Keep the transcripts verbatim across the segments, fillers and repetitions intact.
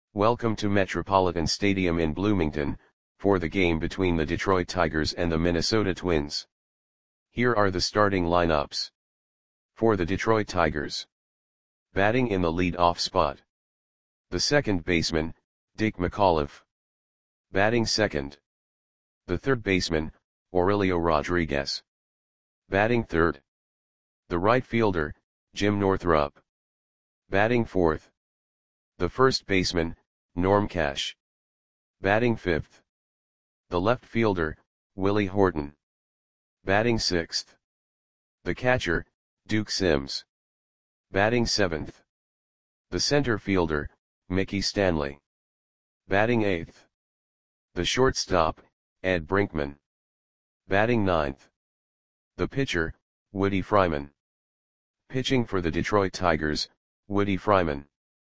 Welcome to Metropolitan Stadium in Bloomington, for the game between the Detroit Tigers and the Minnesota Twins. Here are the starting lineups. For the Detroit Tigers. Batting in the lead-off spot. The second baseman, Dick McAuliffe. Batting second. The third baseman, Aurelio Rodriguez. Batting third. The right fielder, Jim Northrup. Batting fourth. The first baseman, Norm Cash. Batting fifth. The left fielder, Willie Horton. Batting sixth. The catcher, Duke Sims. Batting seventh. The center fielder, Mickey Stanley. Batting eighth. The shortstop, Ed Brinkman. Batting ninth. The pitcher, Woody Fryman. Pitching for the Detroit Tigers, Woody Fryman.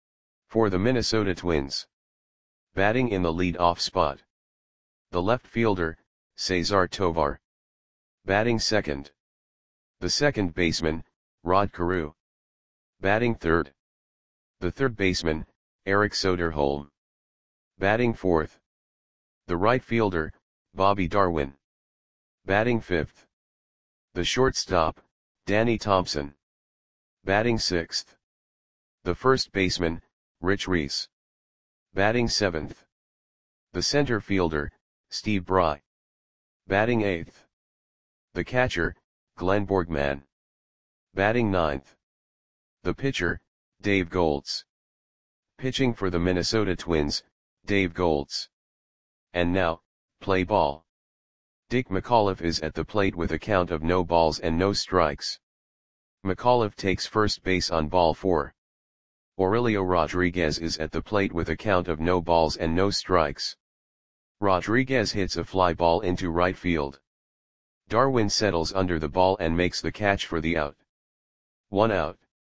For the Minnesota Twins. Batting in the lead-off spot. The left fielder, Cesar Tovar. Batting second. The second baseman, Rod Carew. Batting third. The third baseman, Eric Soderholm. Batting fourth. The right fielder, Bobby Darwin. Batting fifth. The shortstop, Danny Thompson. Batting sixth. The first baseman, Rich Reese. Batting seventh. The center fielder, Steve Bry. Batting eighth. The catcher, Glenn Borgman. Batting ninth. The pitcher, Dave Goltz. Pitching for the Minnesota Twins, Dave Goltz. And now, play ball. Dick McAuliffe is at the plate with a count of no balls and no strikes. McAuliffe takes first base on ball four. Aurelio Rodriguez is at the plate with a count of no balls and no strikes. Rodriguez hits a fly ball into right field. Darwin settles under the ball and makes the catch for the out. One out.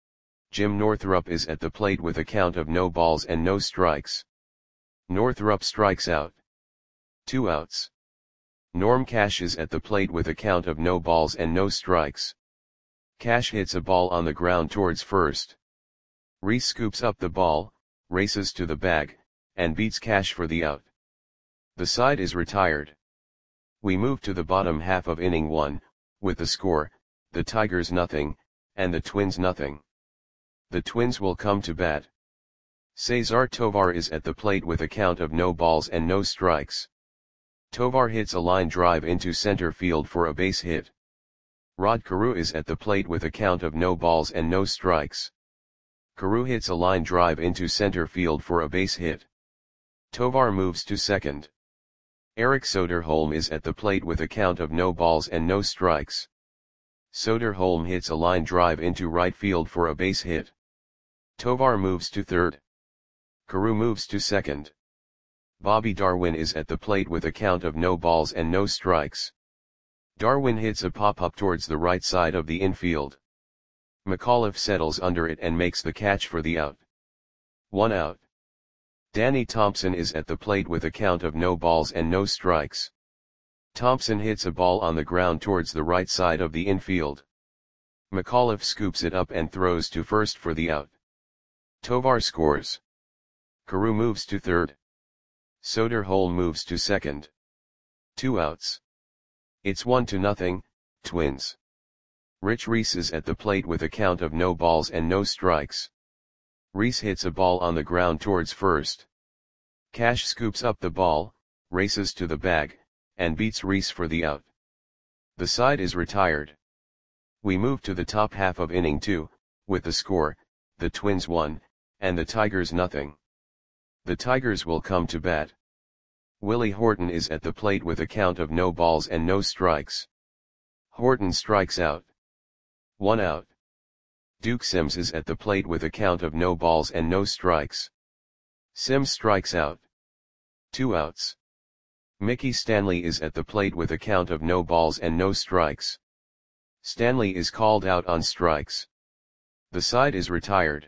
Jim Northrup is at the plate with a count of no balls and no strikes. Northrup strikes out. Two outs. Norm Cash is at the plate with a count of no balls and no strikes. Cash hits a ball on the ground towards first. Reese scoops up the ball, races to the bag, and beats Cash for the out. The side is retired. We move to the bottom half of inning one, with the score, the Tigers nothing, and the Twins nothing. The Twins will come to bat. Cesar Tovar is at the plate with a count of no balls and no strikes. Tovar hits a line drive into center field for a base hit. Rod Carew is at the plate with a count of no balls and no strikes. Carew hits a line drive into center field for a base hit. Tovar moves to second. Eric Soderholm is at the plate with a count of no balls and no strikes. Soderholm hits a line drive into right field for a base hit. Tovar moves to third. Carew moves to second. Bobby Darwin is at the plate with a count of no balls and no strikes. Darwin hits a pop-up towards the right side of the infield. McAuliffe settles under it and makes the catch for the out. One out. Danny Thompson is at the plate with a count of no balls and no strikes. Thompson hits a ball on the ground towards the right side of the infield. McAuliffe scoops it up and throws to first for the out. Tovar scores. Carew moves to third. Soderholm moves to second. Two outs. It's one to nothing, Twins. Rich Reese is at the plate with a count of no balls and no strikes. Reese hits a ball on the ground towards first. Cash scoops up the ball, races to the bag, and beats Reese for the out. The side is retired. We move to the top half of inning two, with the score, the Twins one, and the Tigers nothing. The Tigers will come to bat. Willie Horton is at the plate with a count of no balls and no strikes. Horton strikes out. One out. Duke Sims is at the plate with a count of no balls and no strikes. Sims strikes out. Two outs. Mickey Stanley is at the plate with a count of no balls and no strikes. Stanley is called out on strikes. The side is retired.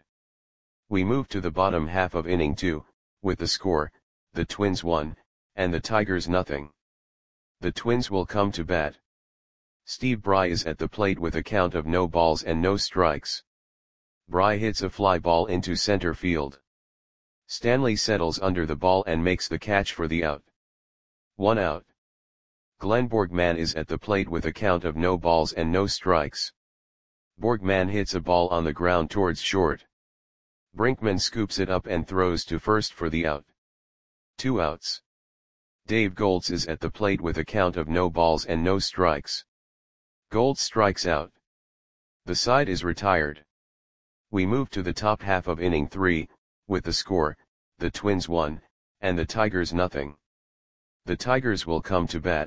We move to the bottom half of inning two, with the score, the Twins one, and the Tigers nothing. The Twins will come to bat. Steve Bry is at the plate with a count of no balls and no strikes. Bry hits a fly ball into center field. Stanley settles under the ball and makes the catch for the out. One out. Glenn Borgman is at the plate with a count of no balls and no strikes. Borgman hits a ball on the ground towards short. Brinkman scoops it up and throws to first for the out. Two outs. Dave Goltz is at the plate with a count of no balls and no strikes. Goltz strikes out. The side is retired. We move to the top half of inning three, with the score, the Twins one, and the Tigers nothing. The Tigers will come to bat.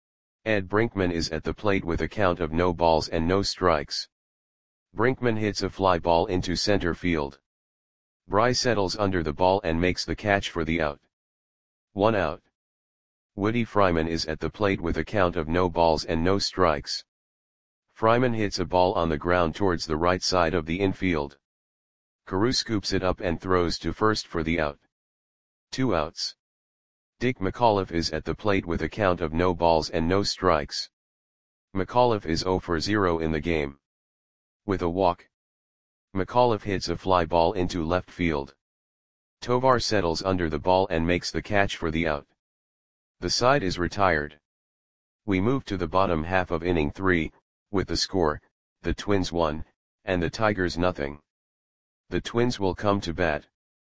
Ed Brinkman is at the plate with a count of no balls and no strikes. Brinkman hits a fly ball into center field. Bry settles under the ball and makes the catch for the out. One out. Woody Fryman is at the plate with a count of no balls and no strikes. Fryman hits a ball on the ground towards the right side of the infield. Carew scoops it up and throws to first for the out. Two outs. Dick McAuliffe is at the plate with a count of no balls and no strikes. McAuliffe is zero for zero in the game. With a walk, McAuliffe hits a fly ball into left field. Tovar settles under the ball and makes the catch for the out. The side is retired. We move to the bottom half of inning three, with the score, the Twins one, and the Tigers nothing. The Twins will come to bat.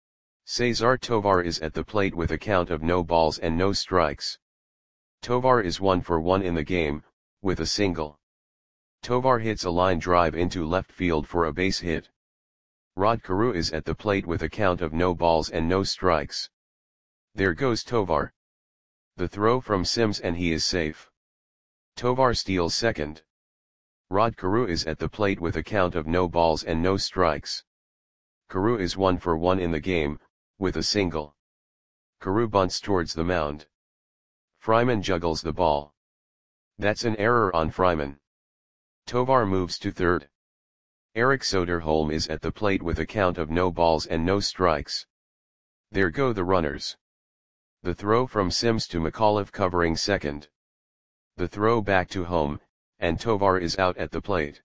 Cesar Tovar is at the plate with a count of no balls and no strikes. Tovar is one for one in the game, with a single. Tovar hits a line drive into left field for a base hit. Rod Carew is at the plate with a count of no balls and no strikes. There goes Tovar. The throw from Sims and he is safe. Tovar steals second. Rod Carew is at the plate with a count of no balls and no strikes. Carew is one for one in the game, with a single. Carew bunts towards the mound. Fryman juggles the ball. That's an error on Fryman. Tovar moves to third. Eric Soderholm is at the plate with a count of no balls and no strikes. There go the runners. The throw from Sims to McAuliffe covering second. The throw back to home, and Tovar is out at the plate.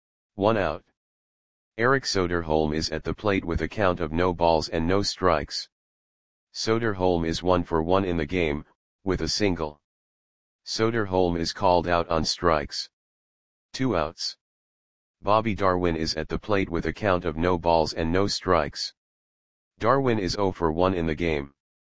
One out. Eric Soderholm is at the plate with a count of no balls and no strikes. Soderholm is one for one in the game, with a single. Soderholm is called out on strikes. Two outs. Bobby Darwin is at the plate with a count of no balls and no strikes. Darwin is zero for one in the game.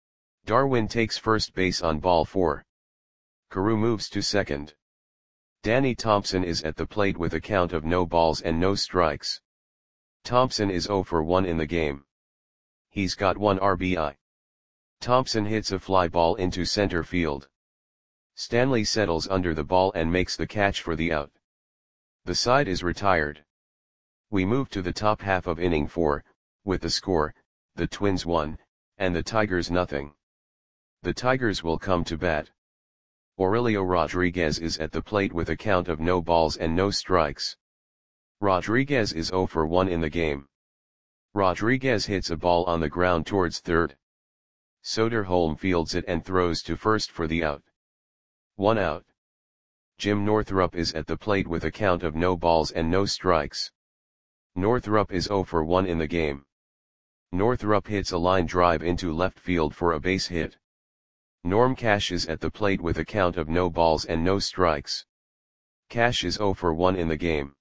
Darwin takes first base on ball four. Carew moves to second. Danny Thompson is at the plate with a count of no balls and no strikes. Thompson is zero for one in the game. He's got one R B I. Thompson hits a fly ball into center field. Stanley settles under the ball and makes the catch for the out. The side is retired. We move to the top half of inning four, with the score, the Twins one, and the Tigers nothing. The Tigers will come to bat. Aurelio Rodriguez is at the plate with a count of no balls and no strikes. Rodriguez is zero for one in the game. Rodriguez hits a ball on the ground towards third. Soderholm fields it and throws to first for the out. One out. Jim Northrup is at the plate with a count of no balls and no strikes. Northrup is zero for one in the game. Northrup hits a line drive into left field for a base hit. Norm Cash is at the plate with a count of no balls and no strikes. Cash is zero for one in the game.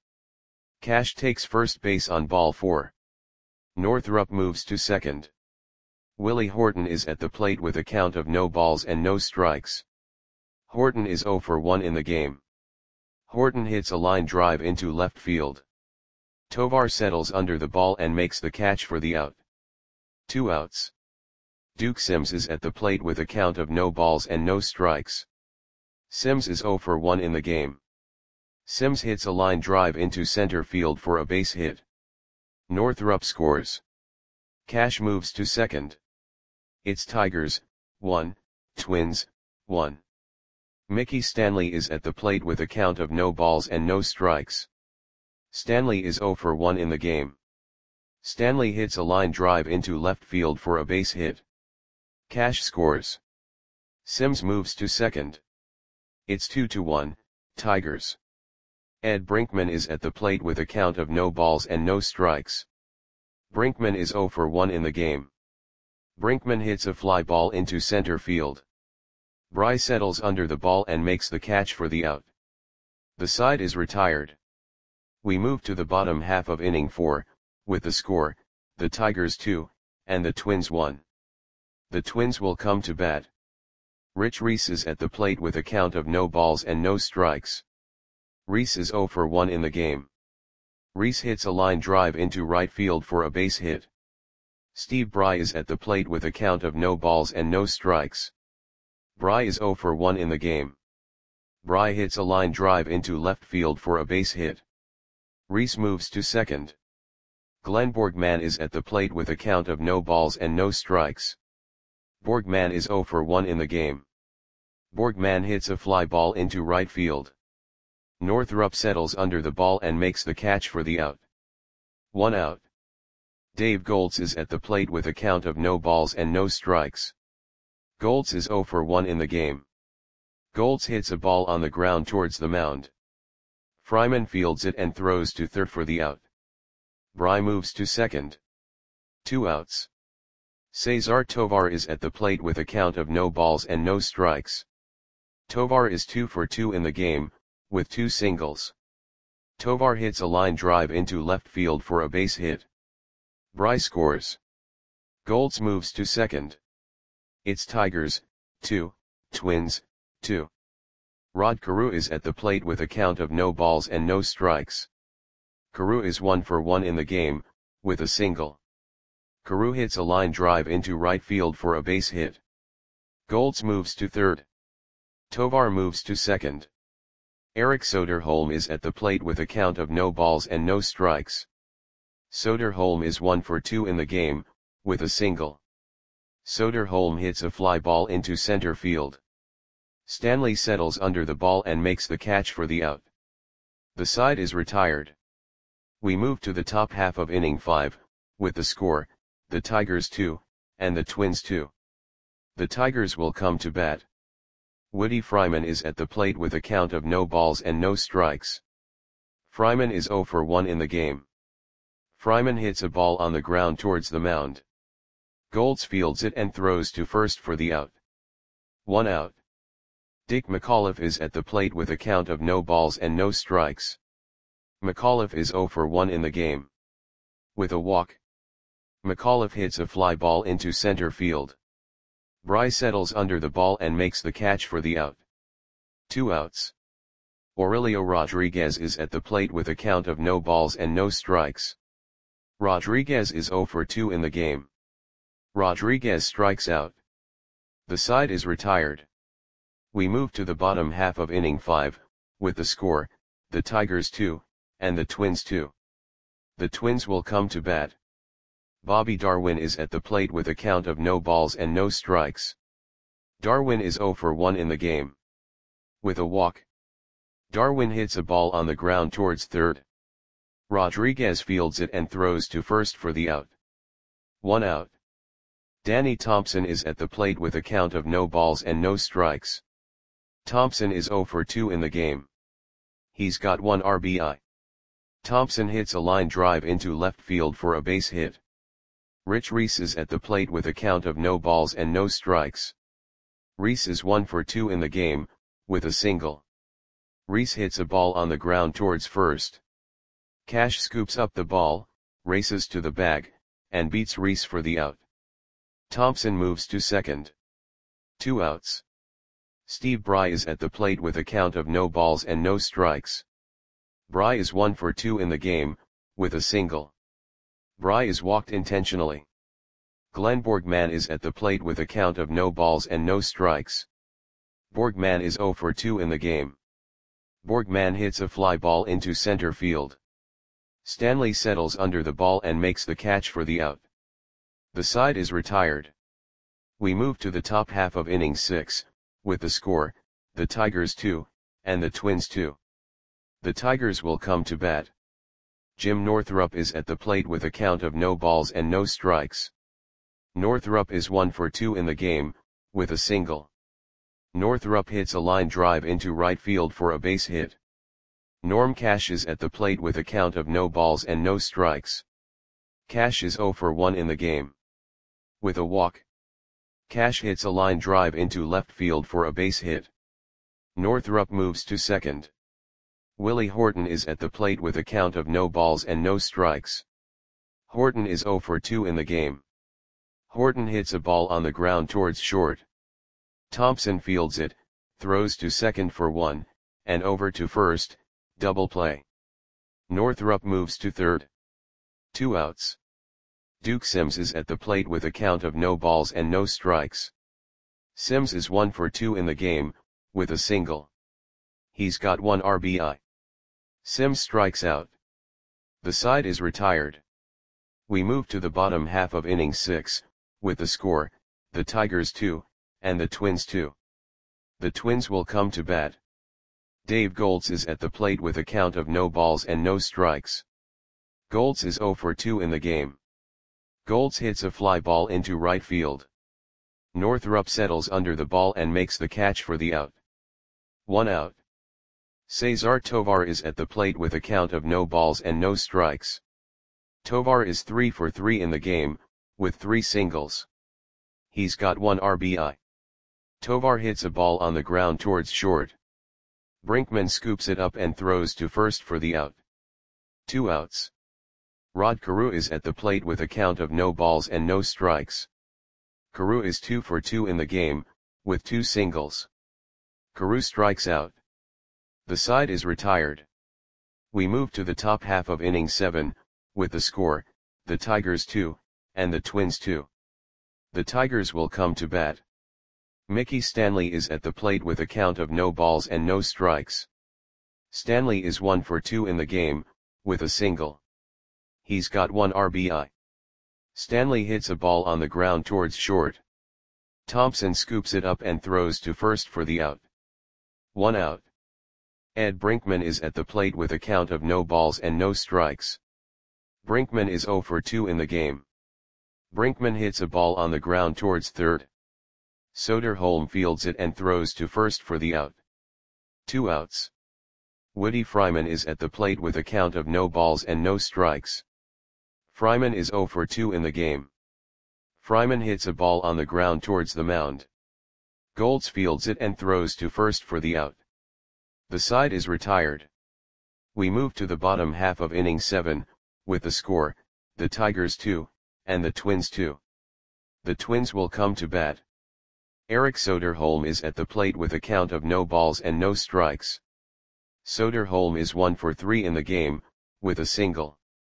Cash takes first base on ball four. Northrup moves to second. Willie Horton is at the plate with a count of no balls and no strikes. Horton is zero for one in the game. Horton hits a line drive into left field. Tovar settles under the ball and makes the catch for the out. Two outs. Duke Sims is at the plate with a count of no balls and no strikes. Sims is zero for one in the game. Sims hits a line drive into center field for a base hit. Northrup scores. Cash moves to second. It's Tigers, one, Twins, one. Mickey Stanley is at the plate with a count of no balls and no strikes. Stanley is zero for one in the game. Stanley hits a line drive into left field for a base hit. Cash scores. Sims moves to second. It's two to one, Tigers. Ed Brinkman is at the plate with a count of no balls and no strikes. Brinkman is zero for one in the game. Brinkman hits a fly ball into center field. Bry settles under the ball and makes the catch for the out. The side is retired. We move to the bottom half of inning four, with the score, the Tigers two, and the Twins one. The Twins will come to bat. Rich Reese is at the plate with a count of no balls and no strikes. Reese is oh for one in the game. Reese hits a line drive into right field for a base hit. Steve Bry is at the plate with a count of no balls and no strikes. Bry is oh for one in the game. Bry hits a line drive into left field for a base hit. Reese moves to second. Glenn Borgman is at the plate with a count of no balls and no strikes. Borgman is oh for one in the game. Borgman hits a fly ball into right field. Northrup settles under the ball and makes the catch for the out. One out. Dave Goltz is at the plate with a count of no balls and no strikes. Goltz is oh for one in the game. Goltz hits a ball on the ground towards the mound. Fryman fields it and throws to third for the out. Bry moves to second. Two outs. Cesar Tovar is at the plate with a count of no balls and no strikes. Tovar is two for two in the game, with two singles. Tovar hits a line drive into left field for a base hit. Bry scores. Goltz moves to second. It's Tigers, two, Twins, two. Rod Carew is at the plate with a count of no balls and no strikes. Carew is one for one in the game, with a single. Carew hits a line drive into right field for a base hit. Goltz moves to third. Tovar moves to second. Eric Soderholm is at the plate with a count of no balls and no strikes. Soderholm is one for two in the game, with a single. Soderholm hits a fly ball into center field. Stanley settles under the ball and makes the catch for the out. The side is retired. We move to the top half of inning five, with the score, the Tigers two, and the Twins two. The Tigers will come to bat. Woody Fryman is at the plate with a count of no balls and no strikes. Fryman is oh for one in the game. Fryman hits a ball on the ground towards the mound. Goltz fields it and throws to first for the out. One out. Dick McAuliffe is at the plate with a count of no balls and no strikes. McAuliffe is oh for one in the game. With a walk. McAuliffe hits a fly ball into center field. Bry settles under the ball and makes the catch for the out. Two outs. Aurelio Rodriguez is at the plate with a count of no balls and no strikes. Rodriguez is oh for two in the game. Rodriguez strikes out. The side is retired. We move to the bottom half of inning five, with the score, the Tigers two, and the Twins two. The Twins will come to bat. Bobby Darwin is at the plate with a count of no balls and no strikes. Darwin is oh for one in the game. With a walk. Darwin hits a ball on the ground towards third. Rodriguez fields it and throws to first for the out. One out. Danny Thompson is at the plate with a count of no balls and no strikes. Thompson is oh for two in the game. He's got one R B I. Thompson hits a line drive into left field for a base hit. Rich Reese is at the plate with a count of no balls and no strikes. Reese is one for two in the game, with a single. Reese hits a ball on the ground towards first. Cash scoops up the ball, races to the bag, and beats Reese for the out. Thompson moves to second. Two outs. Steve Bry is at the plate with a count of no balls and no strikes. Bry is one for two in the game, with a single. Bry is walked intentionally. Glenn Borgman is at the plate with a count of no balls and no strikes. Borgman is oh for two in the game. Borgman hits a fly ball into center field. Stanley settles under the ball and makes the catch for the out. The side is retired. We move to the top half of inning six, with the score, the Tigers two, and the Twins two. The Tigers will come to bat. Jim Northrup is at the plate with a count of no balls and no strikes. Northrup is one for two in the game, with a single. Northrup hits a line drive into right field for a base hit. Norm Cash is at the plate with a count of no balls and no strikes. Cash is oh for one in the game. With a walk. Cash hits a line drive into left field for a base hit. Northrup moves to second. Willie Horton is at the plate with a count of no balls and no strikes. Horton is oh for two in the game. Horton hits a ball on the ground towards short. Thompson fields it, throws to second for one, and over to first, double play. Northrup moves to third. Two outs. Duke Sims is at the plate with a count of no balls and no strikes. Sims is one for two in the game, with a single. He's got one R B I. Sims strikes out. The side is retired. We move to the bottom half of inning six, with the score, the Tigers two, and the Twins two. The Twins will come to bat. Dave Goltz is at the plate with a count of no balls and no strikes. Goltz is oh for two in the game. Goltz hits a fly ball into right field. Northrup settles under the ball and makes the catch for the out. One out. Cesar Tovar is at the plate with a count of no balls and no strikes. Tovar is three for three in the game, with three singles. He's got one R B I. Tovar hits a ball on the ground towards short. Brinkman scoops it up and throws to first for the out. Two outs. Rod Carew is at the plate with a count of no balls and no strikes. Carew is two for two in the game, with two singles. Carew strikes out. The side is retired. We move to the top half of inning seven, with the score, the Tigers two, and the Twins two. The Tigers will come to bat. Mickey Stanley is at the plate with a count of no balls and no strikes. Stanley is one for two in the game, with a single. He's got one R B I. Stanley hits a ball on the ground towards short. Thompson scoops it up and throws to first for the out. One out. Ed Brinkman is at the plate with a count of no balls and no strikes. Brinkman is oh for two in the game. Brinkman hits a ball on the ground towards third. Soderholm fields it and throws to first for the out. Two outs. Woody Fryman is at the plate with a count of no balls and no strikes. Fryman is oh for two in the game. Fryman hits a ball on the ground towards the mound. Goltz fields it and throws to first for the out. The side is retired. We move to the bottom half of inning seven, with the score, the Tigers two, and the Twins two. The Twins will come to bat. Eric Soderholm is at the plate with a count of no balls and no strikes. Soderholm is one for three in the game, with a single.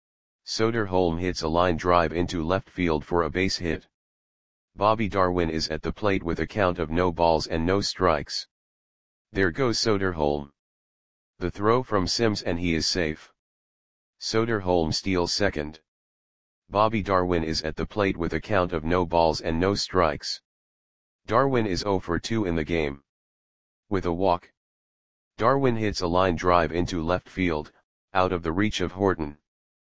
Soderholm hits a line drive into left field for a base hit. Bobby Darwin is at the plate with a count of no balls and no strikes. There goes Soderholm. The throw from Sims and he is safe. Soderholm steals second. Bobby Darwin is at the plate with a count of no balls and no strikes. Darwin is oh for two in the game. With a walk. Darwin hits a line drive into left field, out of the reach of Horton.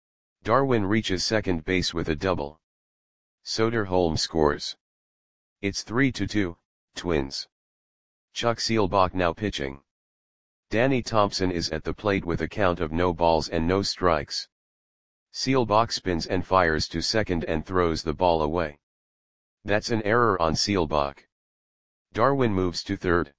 Darwin reaches second base with a double. Soderholm scores. It's three to two, Twins. Chuck Seelbach now pitching. Danny Thompson is at the plate with a count of no balls and no strikes. Seelbach spins and fires to second and throws the ball away. That's an error on Seelbach. Darwin moves to third.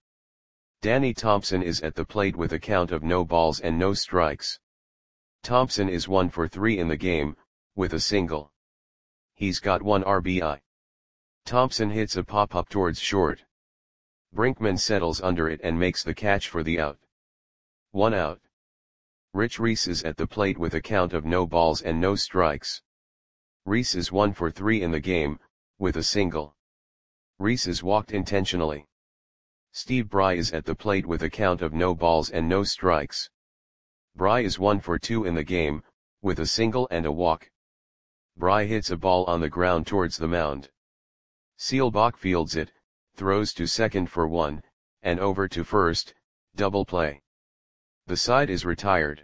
Danny Thompson is at the plate with a count of no balls and no strikes. Thompson is one for three in the game, with a single. He's got one R B I. Thompson hits a pop-up towards short. Brinkman settles under it and makes the catch for the out. One out. Rich Reese is at the plate with a count of no balls and no strikes. Reese is one for three in the game, with a single. Reese is walked intentionally. Steve Bry is at the plate with a count of no balls and no strikes. Bry is one for two in the game, with a single and a walk. Bry hits a ball on the ground towards the mound. Seelbach fields it, throws to second for one, and over to first, double play. The side is retired.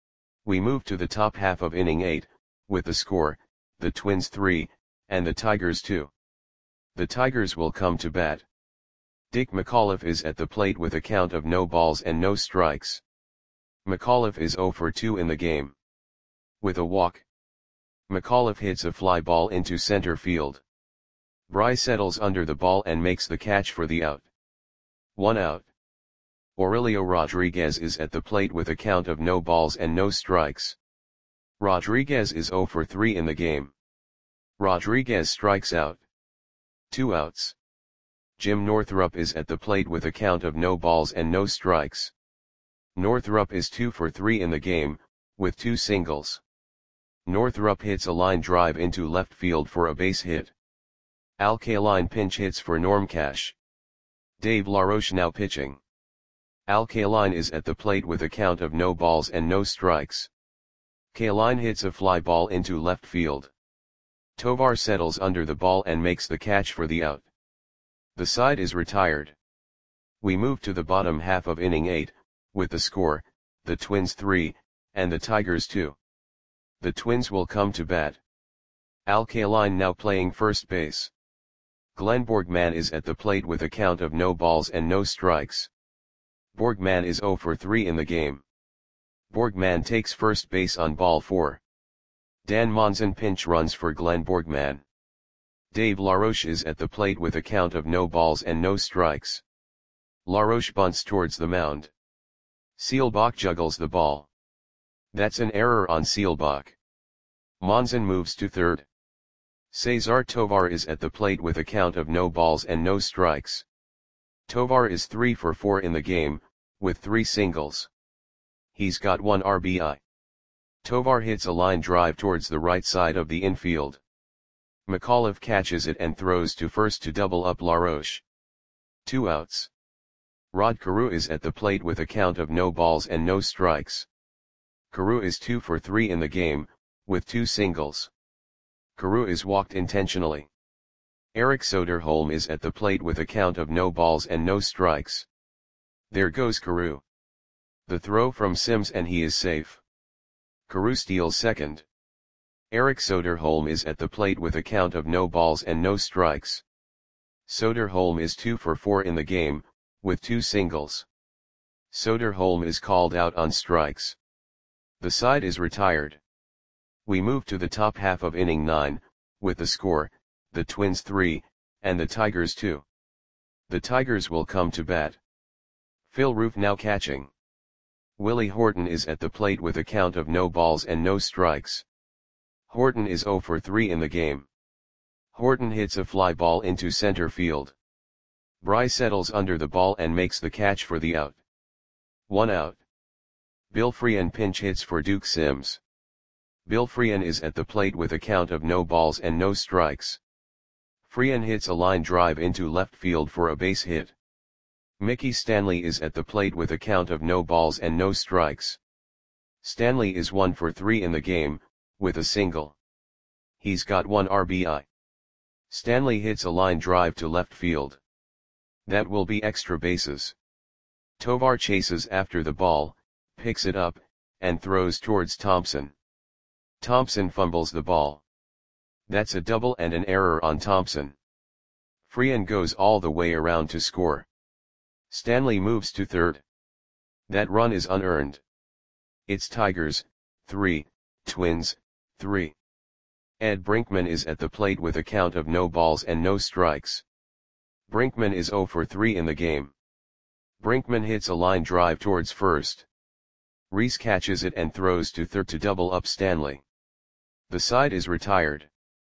We move to the top half of inning eight, with the score, the Twins three, and the Tigers two. The Tigers will come to bat. Dick McAuliffe is at the plate with a count of no balls and no strikes. McAuliffe is oh for two in the game. With a walk. McAuliffe hits a fly ball into center field. Bry settles under the ball and makes the catch for the out. One out. Aurelio Rodriguez is at the plate with a count of no balls and no strikes. Rodriguez is zero for three in the game. Rodriguez strikes out. Two outs. Jim Northrup is at the plate with a count of no balls and no strikes. Northrup is two for three in the game, with two singles. Northrup hits a line drive into left field for a base hit. Al Kaline pinch hits for Norm Cash. Dave LaRoche now pitching. Al Kaline is at the plate with a count of no balls and no strikes. Kaline hits a fly ball into left field. Tovar settles under the ball and makes the catch for the out. The side is retired. We move to the bottom half of inning eight, with the score, the Twins three, and the Tigers two. The Twins will come to bat. Al Kaline now playing first base. Glenn Borgman is at the plate with a count of no balls and no strikes. Borgman is zero for three in the game. Borgman takes first base on ball four. Dan Monson pinch runs for Glenn Borgman. Dave LaRoche is at the plate with a count of no balls and no strikes. LaRoche bunts towards the mound. Seelbach juggles the ball. That's an error on Seelbach. Monson moves to third. Cesar Tovar is at the plate with a count of no balls and no strikes. Tovar is three for four in the game, with three singles. He's got one R B I. Tovar hits a line drive towards the right side of the infield. McAuliffe catches it and throws to first to double up LaRoche. Two outs. Rod Carew is at the plate with a count of no balls and no strikes. Carew is two for three in the game, with two singles. Carew is walked intentionally. Eric Soderholm is at the plate with a count of no balls and no strikes. There goes Carew. The throw from Sims and he is safe. Carew steals second. Eric Soderholm is at the plate with a count of no balls and no strikes. Soderholm is two for four in the game, with two singles. Soderholm is called out on strikes. The side is retired. We move to the top half of inning nine, with the score, the Twins three, and the Tigers two. The Tigers will come to bat. Phil Roof now catching. Willie Horton is at the plate with a count of no balls and no strikes. Horton is zero for three in the game. Horton hits a fly ball into center field. Bry settles under the ball and makes the catch for the out. One out. Bill Freehan pinch hits for Duke Sims. Bill Freehan is at the plate with a count of no balls and no strikes. Freehan hits a line drive into left field for a base hit. Mickey Stanley is at the plate with a count of no balls and no strikes. Stanley is one for three in the game, with a single. He's got one R B I. Stanley hits a line drive to left field. That will be extra bases. Tovar chases after the ball, picks it up, and throws towards Thompson. Thompson fumbles the ball. That's a double and an error on Thompson. Freehan goes all the way around to score. Stanley moves to third. That run is unearned. It's Tigers, three, Twins, three. Ed Brinkman is at the plate with a count of no balls and no strikes. Brinkman is zero for three in the game. Brinkman hits a line drive towards first. Reese catches it and throws to third to double up Stanley. The side is retired.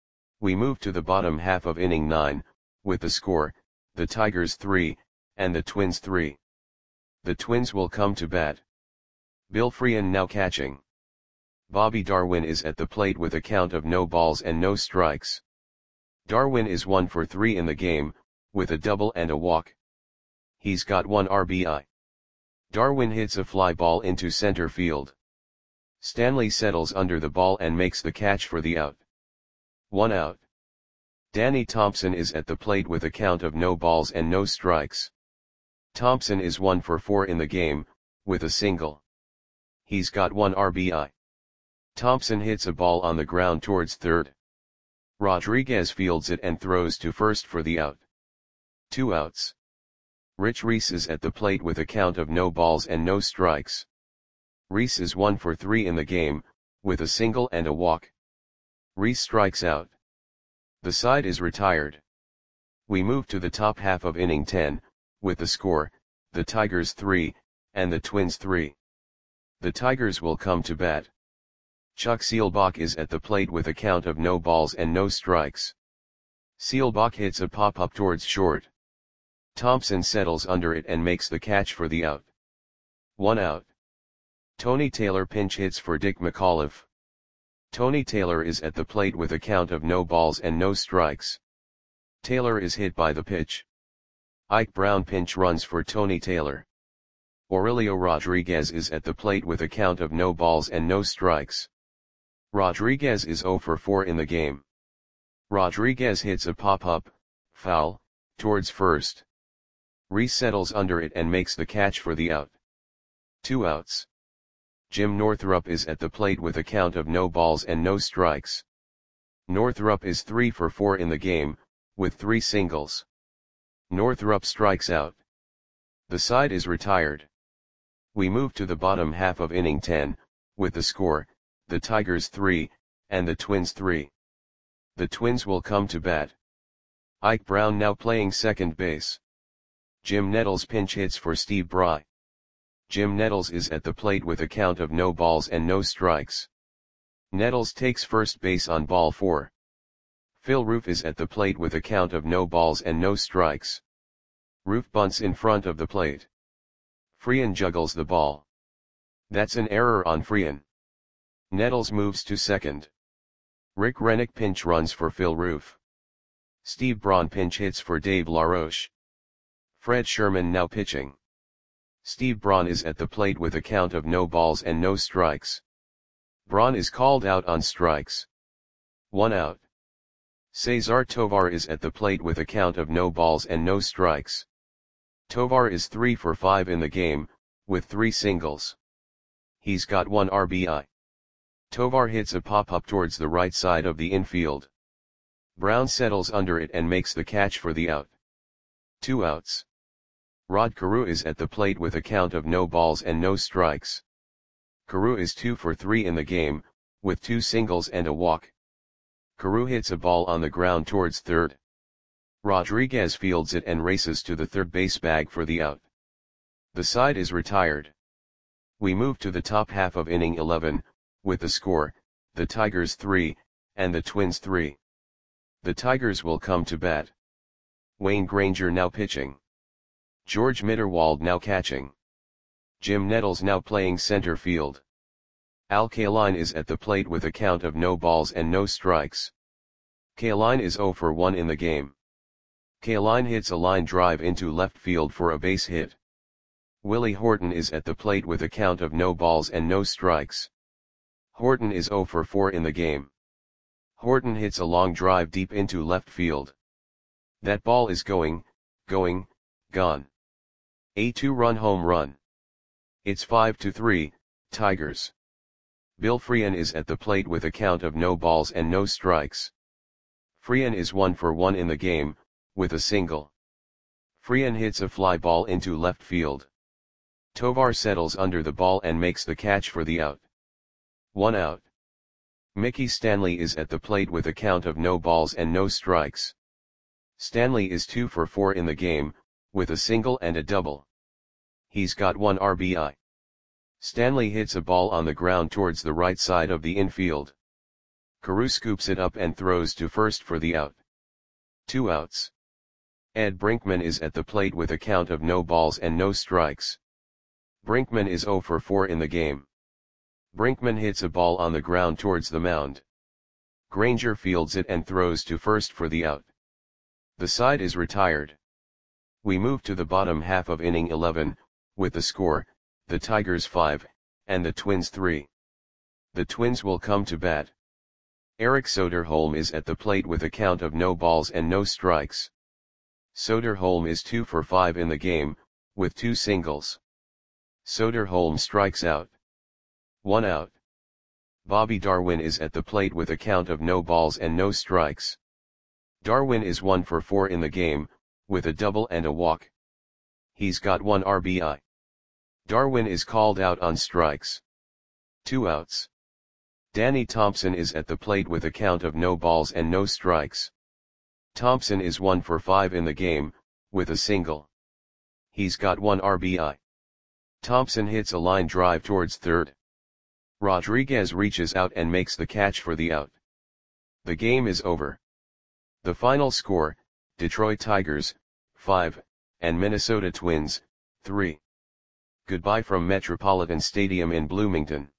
We move to the bottom half of inning nine, with the score, the Tigers three, and the Twins three. The Twins will come to bat. Bill Freehan now catching. Bobby Darwin is at the plate with a count of no balls and no strikes. Darwin is one for three in the game, with a double and a walk. He's got one R B I. Darwin hits a fly ball into center field. Stanley settles under the ball and makes the catch for the out. One out. Danny Thompson is at the plate with a count of no balls and no strikes. Thompson is one for four in the game, with a single. He's got one R B I. Thompson hits a ball on the ground towards third. Rodriguez fields it and throws to first for the out. Two outs. Rich Reese is at the plate with a count of no balls and no strikes. Reese is one for three in the game, with a single and a walk. Reese strikes out. The side is retired. We move to the top half of inning ten, with the score, the Tigers three, and the Twins three. The Tigers will come to bat. Chuck Seelbach is at the plate with a count of no balls and no strikes. Seelbach hits a pop-up towards short. Thompson settles under it and makes the catch for the out. One out. Tony Taylor pinch hits for Dick McAuliffe. Tony Taylor is at the plate with a count of no balls and no strikes. Taylor is hit by the pitch. Ike Brown pinch runs for Tony Taylor. Aurelio Rodriguez is at the plate with a count of no balls and no strikes. Rodriguez is zero for four in the game. Rodriguez hits a pop-up, foul, towards first. Reese settles under it and makes the catch for the out. Two outs. Jim Northrup is at the plate with a count of no balls and no strikes. Northrup is three for four in the game, with three singles. Northrup strikes out. The side is retired. We move to the bottom half of inning ten, with the score, the Tigers three, and the Twins three. The Twins will come to bat. Ike Brown now playing second base. Jim Nettles pinch hits for Steve Bry. Jim Nettles is at the plate with a count of no balls and no strikes. Nettles takes first base on ball four. Phil Roof is at the plate with a count of no balls and no strikes. Roof bunts in front of the plate. Freehan juggles the ball. That's an error on Freehan. Nettles moves to second. Rick Rennick pinch runs for Phil Roof. Steve Braun pinch hits for Dave LaRoche. Fred Sherman now pitching. Steve Braun is at the plate with a count of no balls and no strikes. Braun is called out on strikes. One out. Cesar Tovar is at the plate with a count of no balls and no strikes. Tovar is three for five in the game, with three singles. He's got one R B I. Tovar hits a pop-up towards the right side of the infield. Brown settles under it and makes the catch for the out. Two outs. Rod Carew is at the plate with a count of no balls and no strikes. Carew is two for three in the game, with two singles and a walk. Carew hits a ball on the ground towards third. Rodriguez fields it and races to the third base bag for the out. The side is retired. We move to the top half of inning eleven, with the score, the Tigers three, and the Twins three. The Tigers will come to bat. Wayne Granger now pitching. George Mitterwald now catching. Jim Nettles now playing center field. Al Kaline is at the plate with a count of no balls and no strikes. Kaline is zero for one in the game. Kaline hits a line drive into left field for a base hit. Willie Horton is at the plate with a count of no balls and no strikes. Horton is zero for four in the game. Horton hits a long drive deep into left field. That ball is going, going, gone. A two-run home run. It's five to three, Tigers. Bill Freehan is at the plate with a count of no balls and no strikes. Freehan is one for one in the game, with a single. Freehan hits a fly ball into left field. Tovar settles under the ball and makes the catch for the out. One out. Mickey Stanley is at the plate with a count of no balls and no strikes. Stanley is two for four in the game, with a single and a double. He's got one R B I. Stanley hits a ball on the ground towards the right side of the infield. Carew scoops it up and throws to first for the out. Two outs. Ed Brinkman is at the plate with a count of no balls and no strikes. Brinkman is zero for four in the game. Brinkman hits a ball on the ground towards the mound. Granger fields it and throws to first for the out. The side is retired. We move to the bottom half of inning eleven, with the score, the Tigers five, and the Twins three. The Twins will come to bat. Eric Soderholm is at the plate with a count of no balls and no strikes. Soderholm is two for five in the game, with two singles. Soderholm strikes out. One out. Bobby Darwin is at the plate with a count of no balls and no strikes. Darwin is one for four in the game, with a double and a walk. He's got one R B I. Darwin is called out on strikes. Two outs. Danny Thompson is at the plate with a count of no balls and no strikes. Thompson is one for five in the game, with a single. He's got one R B I. Thompson hits a line drive towards third. Rodriguez reaches out and makes the catch for the out. The game is over. The final score, Detroit Tigers, five, and Minnesota Twins, three. Goodbye from Metropolitan Stadium in Bloomington.